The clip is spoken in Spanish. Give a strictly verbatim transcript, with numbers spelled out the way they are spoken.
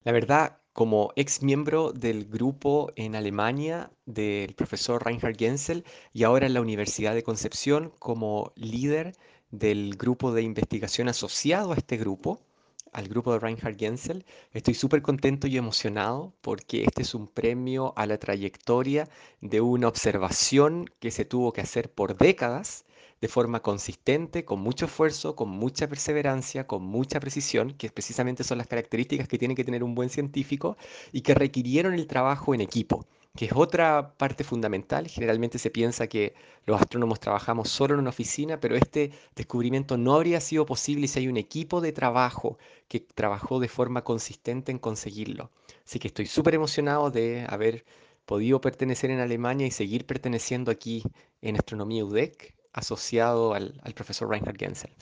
La verdad, como ex miembro del grupo en Alemania del profesor Reinhard Genzel y ahora en la Universidad de Concepción como líder del grupo de investigación asociado a este grupo, al grupo de Reinhard Genzel, estoy súper contento y emocionado porque este es un premio a la trayectoria de una observación que se tuvo que hacer por décadas de forma consistente, con mucho esfuerzo, con mucha perseverancia, con mucha precisión, que precisamente son las características que tiene que tener un buen científico y que requirieron el trabajo en equipo, que es otra parte fundamental. Generalmente se piensa que los astrónomos trabajamos solo en una oficina, pero este descubrimiento no habría sido posible si hay un equipo de trabajo que trabajó de forma consistente en conseguirlo. Así que estoy súper emocionado de haber podido pertenecer en Alemania y seguir perteneciendo aquí en Astronomía U D E C, asociado al, al profesor Reinhard Genzel.